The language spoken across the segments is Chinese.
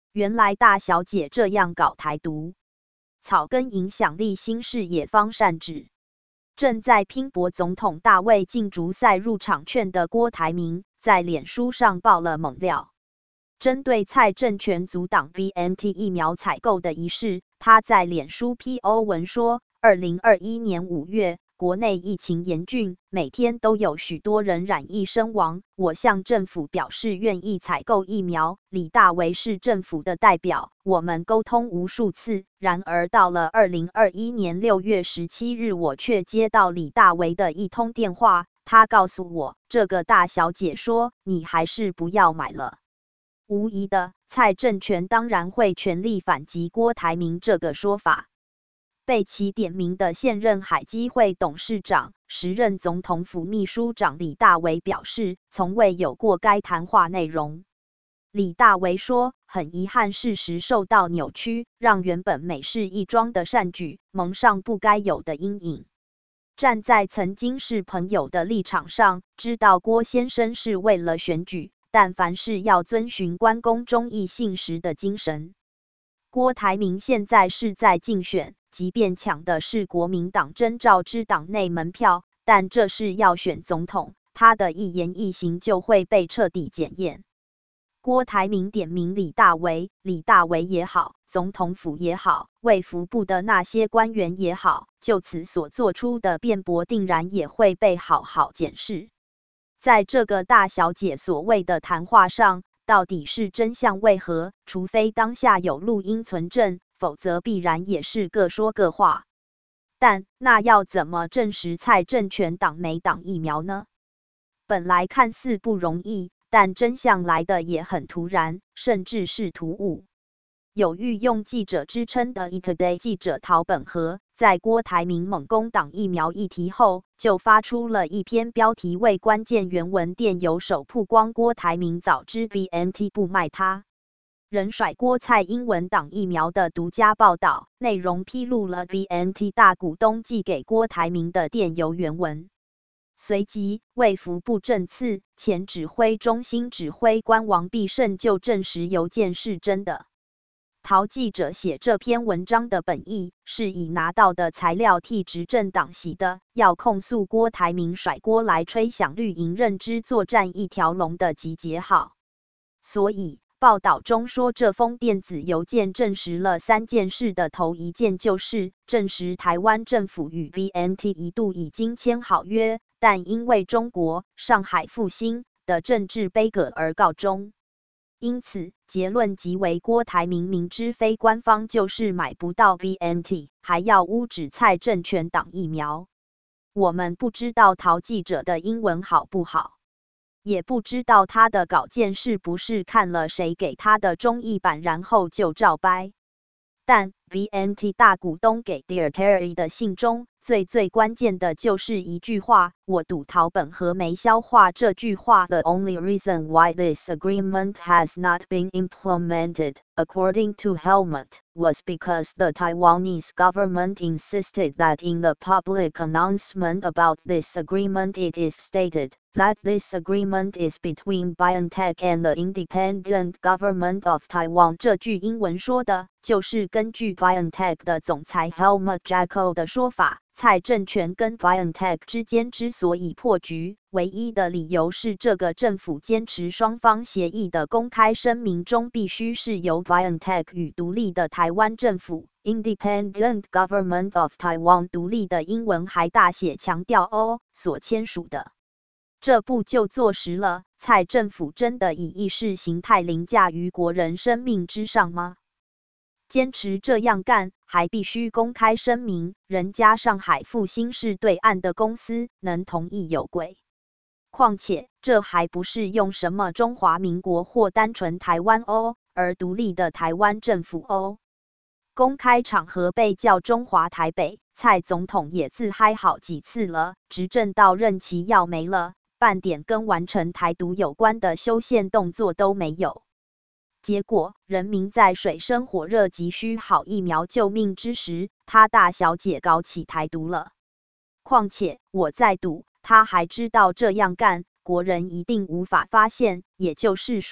原来大小姐这样搞台独，草根影响力新视野方善治。正在拼搏总统大卫竞逐赛入场券的郭台铭，在脸书上爆了猛料。针对蔡正全阻挡 BNT 疫苗采购的一事，他在脸书 PO 文说，2021年5月，国内疫情严峻，每天都有许多人染疫身亡。我向政府表示愿意采购疫苗，李大为是政府的代表，我们沟通无数次。然而到了2021年6月17日，我却接到李大为的一通电话，他告诉我，这个大小姐说，你还是不要买了。无疑的，蔡正全当然会全力反击郭台铭这个说法。被其点名的现任海基会董事长、时任总统府秘书长李大为表示，从未有过该谈话内容。李大为说，很遗憾事实受到扭曲，让原本美事一桩的善举蒙上不该有的阴影。站在曾经是朋友的立场上，知道郭先生是为了选举，但凡事要遵循关公忠义信实的精神。郭台铭现在是在竞选，即便抢的是国民党征召之党内门票，但这是要选总统，他的一言一行就会被彻底检验。郭台铭点名李大为，李大为也好，总统府也好，卫福部的那些官员也好，就此所做出的辩驳定然也会被好好检视。在这个大小姐所谓的谈话上，到底是真相为何？除非当下有录音存证，否则必然也是各说各话。但那要怎么证实蔡正全党没打疫苗呢？本来看似不容易，但真相来的也很突然，甚至是突兀。有御用记者之称的 Today 记者陶本和，在郭台铭猛攻党疫苗议题后，就发出了一篇标题为关键原文电邮首曝光郭台铭早知 BNT 不卖他，人甩锅蔡英文党疫苗的独家报道，内容披露了 BNT 大股东寄给郭台铭的电邮原文。随即，卫福部政次前指挥中心指挥官王必胜就证实邮件是真的。陶记者写这篇文章的本意，是以拿到的材料替执政党洗的，要控诉郭台铭甩锅来吹响绿营认知作战一条龙的集结号。所以，报道中说这封电子邮件证实了3件事的头一件就是证实台湾政府与 BNT 一度已经签好约，但因为中国上海复兴的政治杯葛而告终。因此，结论即为郭台铭明知非官方就是买不到 BNT， 还要污指蔡正全党疫苗。我们不知道陶记者的英文好不好，也不知道他的稿件是不是看了谁给他的中译版然后就照掰。但 BNT 大股东给 Dear Terry 的信中，最关键的就是一句话，我赌陶本和没消化这句话。The only reason why this agreement has not been implemented, according to Helmut, was because the Taiwanese government insisted that in the public announcement about this agreement it is stated that this agreement is between BioNTech and the independent government of Taiwan。 这句英文说的就是根据 BioNTech 的总裁 Helmut Jacko 的说法，蔡正全跟 BioNTech 之间之所以破局，唯一的理由是这个政府坚持双方协议的公开声明中必须是由 BioNTech 与独立的台湾政府 Independent Government of Taiwan 独立的英文还大写强调所签署的。这不就坐实了蔡政府真的以意识形态凌驾于国人生命之上吗？坚持这样干，还必须公开声明，人家上海复兴是对岸的公司，能同意有鬼。况且，这还不是用什么中华民国或单纯台湾而独立的台湾政府公开场合被叫中华台北，蔡总统也自嗨好几次了，执政到任期要没了，半点跟完成台独有关的修宪动作都没有。结果，人民在水深火热急需好疫苗救命之时，他大小姐搞起台独了。况且，我在赌，他还知道这样干，国人一定无法发现。也就是说，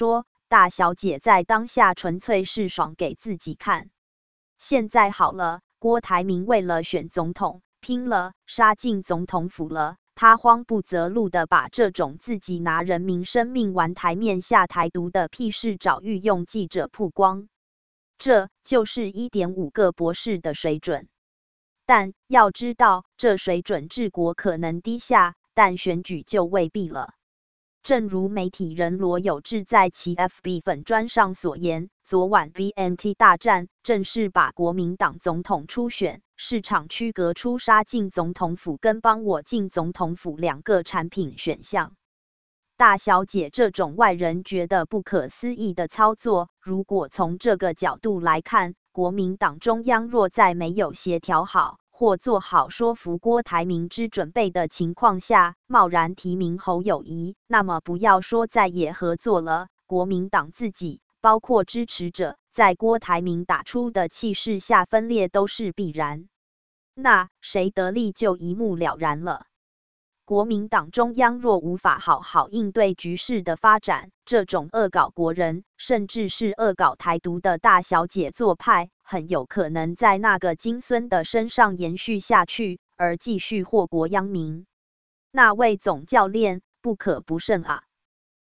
大小姐在当下纯粹是爽给自己看。现在好了，郭台铭为了选总统，拼了，杀进总统府了。他慌不择路的把这种自己拿人民生命玩台面下台独的屁事找御用记者曝光，这就是 1.5 个博士的水准。但要知道，这水准治国可能低下，但选举就未必了。正如媒体人罗有志在其 FB 粉专上所言，昨晚 BNT 大战正是把国民党总统初选市场区隔出杀进总统府跟帮我进总统府两个产品选项。大小姐这种外人觉得不可思议的操作，如果从这个角度来看，国民党中央若在没有协调好或做好说服郭台铭之准备的情况下，贸然提名侯友宜，那么不要说在野合作了，国民党自己，包括支持者，在郭台铭打出的气势下分裂都是必然。那谁得利就一目了然了。国民党中央若无法好好应对局势的发展，这种恶搞国人，甚至是恶搞台独的大小姐做派，很有可能在那个金孙的身上延续下去，而继续祸国殃民。那位总教练不可不慎啊！